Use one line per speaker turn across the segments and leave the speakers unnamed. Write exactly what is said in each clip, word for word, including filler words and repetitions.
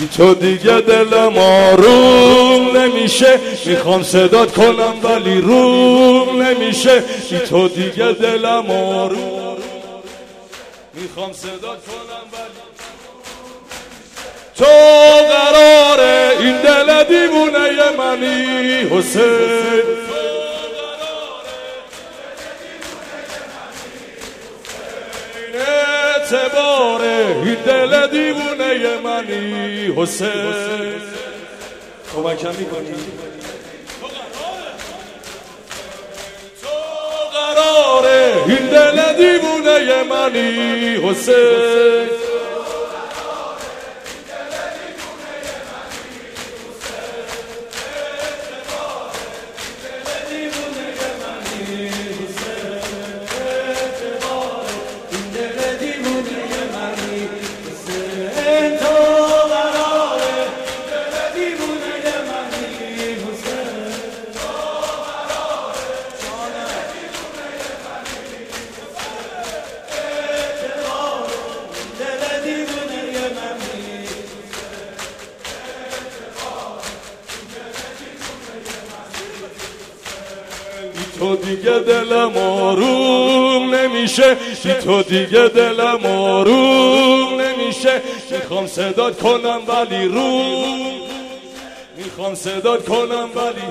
بی تو دیگه دلم آروم نمیشه، میخوام صدات کنم ولی روم نمیشه. بی تو دیگه دلم آروم، میخوام صدات کنم ولی تو قراره این دل دیوونه منی حسین. اعتباره این دل دیوونه منی حسین. کمکم میکنی؟ تو قراره این دل دیوونه منی حسین. تو دیگه دلم آروم نمیشه، بی تو دیگه دلم آروم نمیشه. میخوام صدات کنم ولی روم، میخوام صدات کنم ولی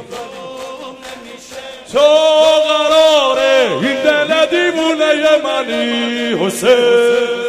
تو قراره این دل دیوونه منی حسین.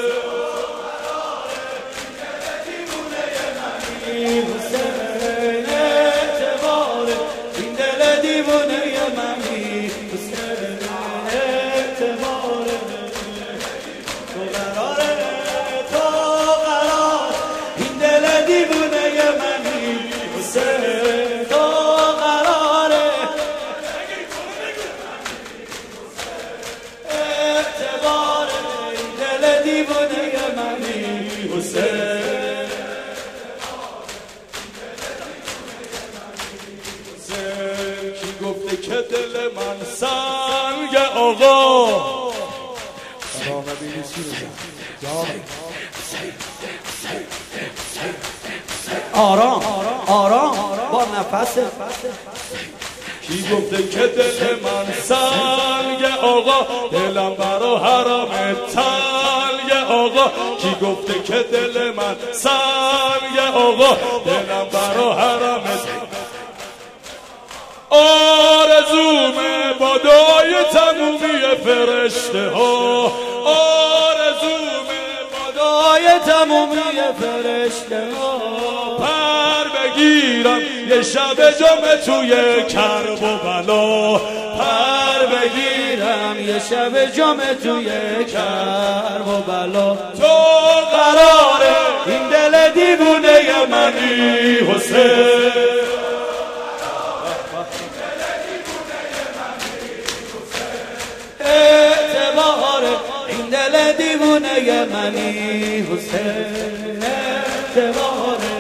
کی گفته که دل من سنگ آقا؟
آرام آرام با نفس.
کی گفته که دل من سنگ آقا؟ دلم برا حرام تنگ آقا. کی گفته که دل من سنگ آقا؟ دلم برا حرام آرزومه با دعای تمومی فرشته ها، آرزومه با
دعای تمومی فرشته ها.
پر بگیرم یه شب جمعه توی کرب و بلا،
پر بگیرم یه شب جمعه توی کرب و بلا.
تو قراره این دل دیوونه منی حسین.
اعتباره این دل دیوونه منی حسین. اعتباره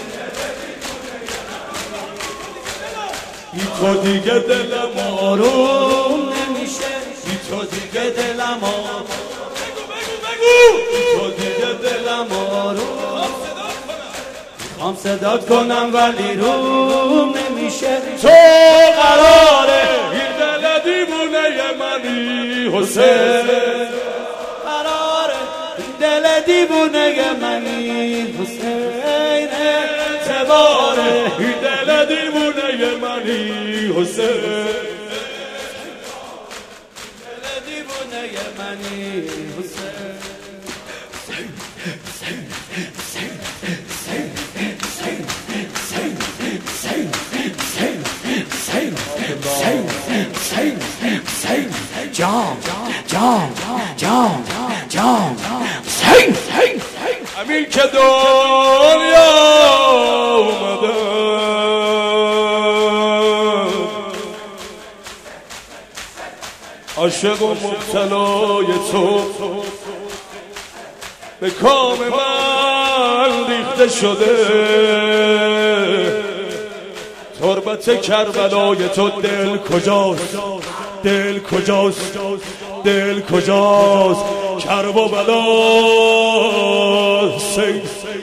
بی تو دیگه دلم
آروم نمیشه،
بی تو دیگه دلم آروم،
بی تو دیگه دلم آروم. میخوام صدات کنم ولی روم نمیشه.
تو قراره این دل دیوونه منی حسین.
قراره این دل دیوونه منی حسین. اعتباره
این دل دیوونه منی حسین.
دل دیوونه منی حسین. جام جام جام جام حسین.
همین که دنیا اومده عاشق و مبتلای تو، به کام من ریخته شده تربت کربلای تو. دل کجاست؟ دل کجاست؟ دل کجاست؟ کرب و بلا.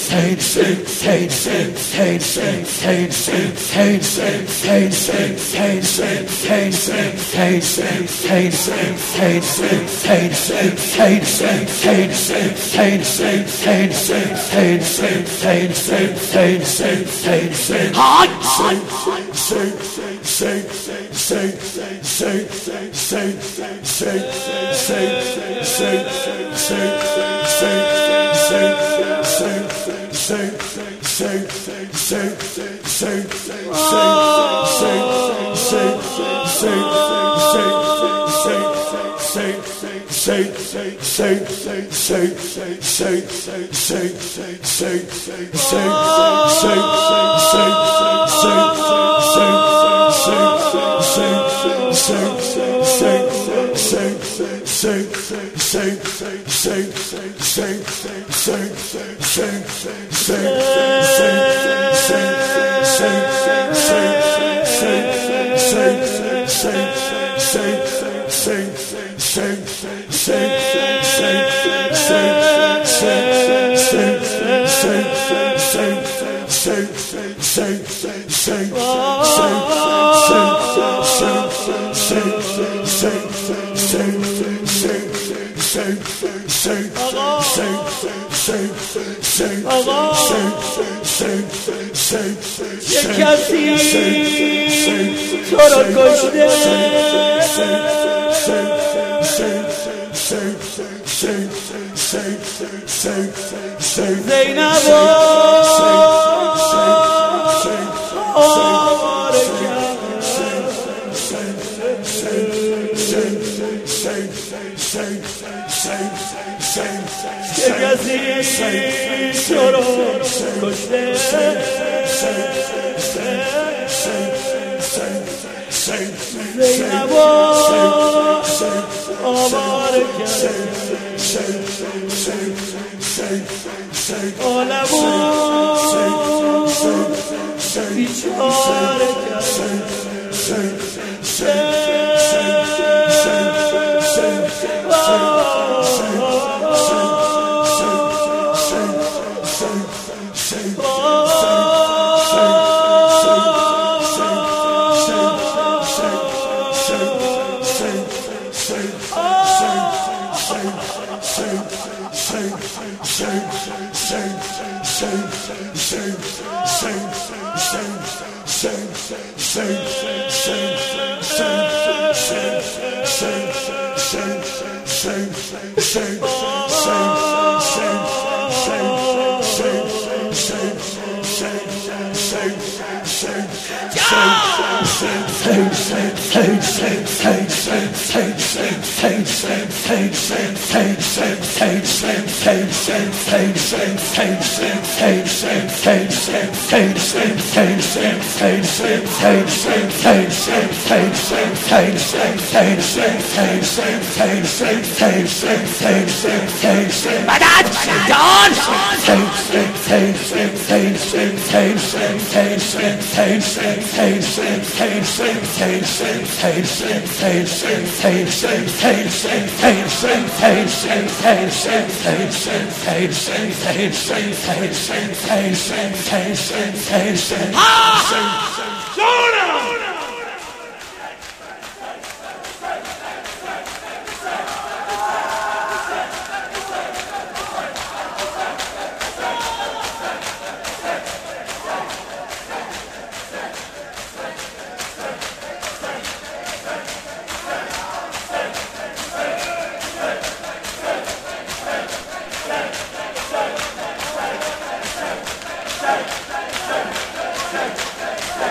Hey!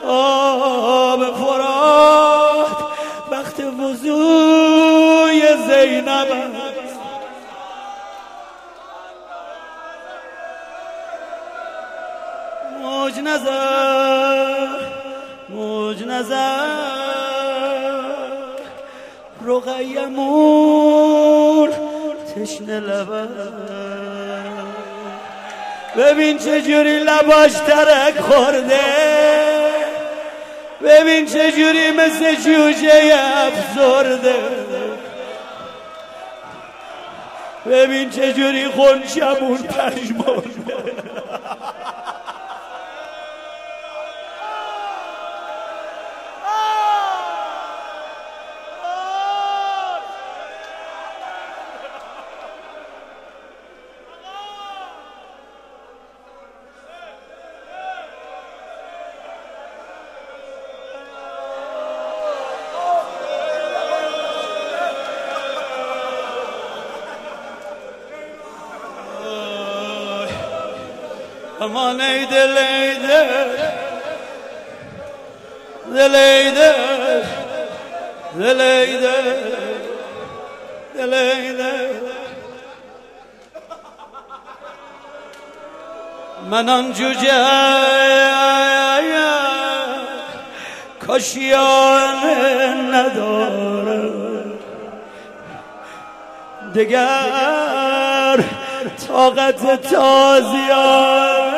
آب فرات وقت وضوی زینب موج نظر موج نظر رقیمون تشنه لبه ببین چجوری لباش ترک خورده ببین چجوری مثل جوجه افسرده ببین چجوری خونشمون پشمانده aman ey deleyde deleyde deleyde deleyde منان جوجه کاشیان ندارم دگر طاقت تازیان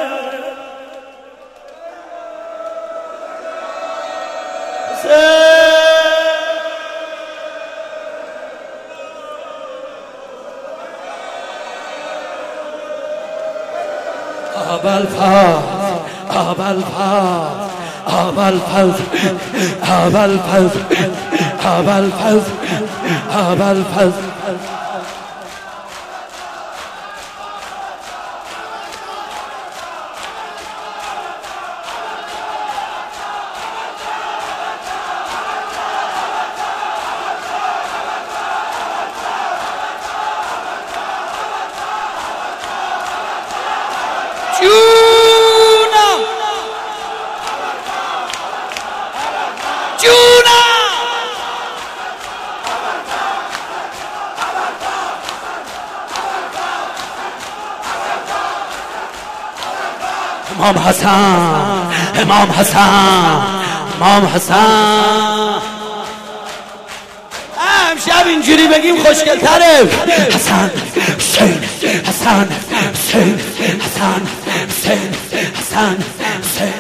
Abelfaz, Abelfaz, Abelfaz, Abelfaz, Abelfaz, Abelfaz. امام حسن امام حسن امام حسن امشب اینجوری بگیم خوشگل تره حسن حسین حسن حسین حسن حسین حسن حسین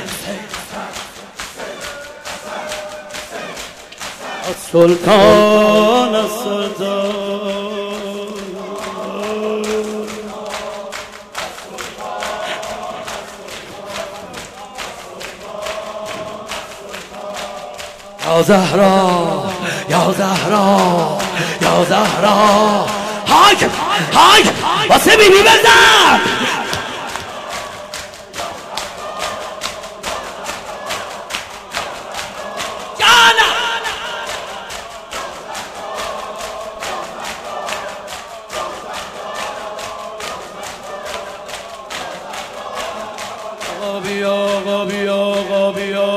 السلطان السلطان یا زهرا یا زهرا یا زهرا هاک هاک واسه بیبی بزن جانا آقا بیا آقا بیا آقا بیا